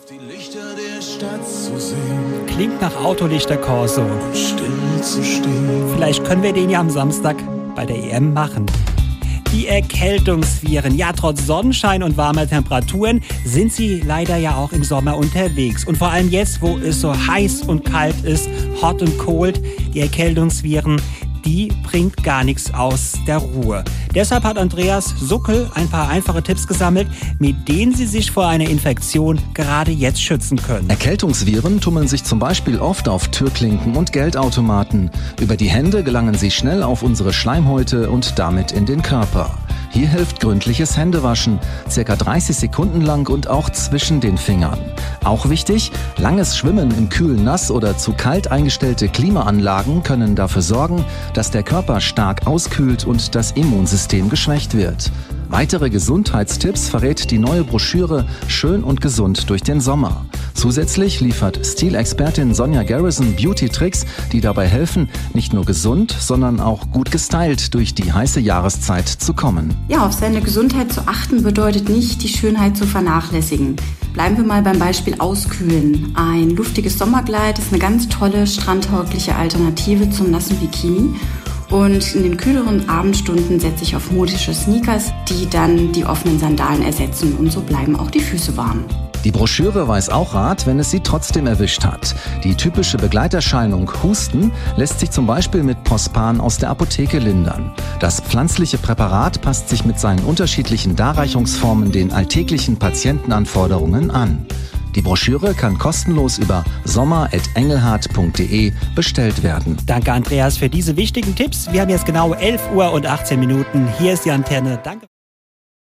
Die Lichter der Stadt zu sehen. Klingt nach Autolichter-Corso. Und still zu stehen. Vielleicht können wir den ja am Samstag bei der EM machen. Die Erkältungsviren, ja, trotz Sonnenschein und warmer Temperaturen sind sie leider ja auch im Sommer unterwegs. Und vor allem jetzt, wo es so heiß und kalt ist, hot und cold, die Erkältungsviren, die bringt gar nichts aus der Ruhe. Deshalb hat Andreas Suckel ein paar einfache Tipps gesammelt, mit denen Sie sich vor einer Infektion gerade jetzt schützen können. Erkältungsviren tummeln sich zum Beispiel oft auf Türklinken und Geldautomaten. Über die Hände gelangen sie schnell auf unsere Schleimhäute und damit in den Körper. Hier hilft gründliches Händewaschen, ca. 30 Sekunden lang und auch zwischen den Fingern. Auch wichtig, langes Schwimmen im kühlen Nass oder zu kalt eingestellte Klimaanlagen können dafür sorgen, dass der Körper stark auskühlt und das Immunsystem geschwächt wird. Weitere Gesundheitstipps verrät die neue Broschüre Schön und gesund durch den Sommer. Zusätzlich liefert Stilexpertin Sonja Garrison Beauty-Tricks, die dabei helfen, nicht nur gesund, sondern auch gut gestylt durch die heiße Jahreszeit zu kommen. Ja, auf seine Gesundheit zu achten bedeutet nicht, die Schönheit zu vernachlässigen. Bleiben wir mal beim Beispiel Auskühlen. Ein luftiges Sommerkleid ist eine ganz tolle, strandtaugliche Alternative zum nassen Bikini. Und in den kühleren Abendstunden setze ich auf modische Sneakers, die dann die offenen Sandalen ersetzen. Und so bleiben auch die Füße warm. Die Broschüre weiß auch Rat, wenn es sie trotzdem erwischt hat. Die typische Begleiterscheinung Husten lässt sich zum Beispiel mit Pospan aus der Apotheke lindern. Das pflanzliche Präparat passt sich mit seinen unterschiedlichen Darreichungsformen den alltäglichen Patientenanforderungen an. Die Broschüre kann kostenlos über sommer@engelhardt.de bestellt werden. Danke, Andreas, für diese wichtigen Tipps. Wir haben jetzt genau 11 Uhr und 18 Minuten. Hier ist die Antenne. Danke.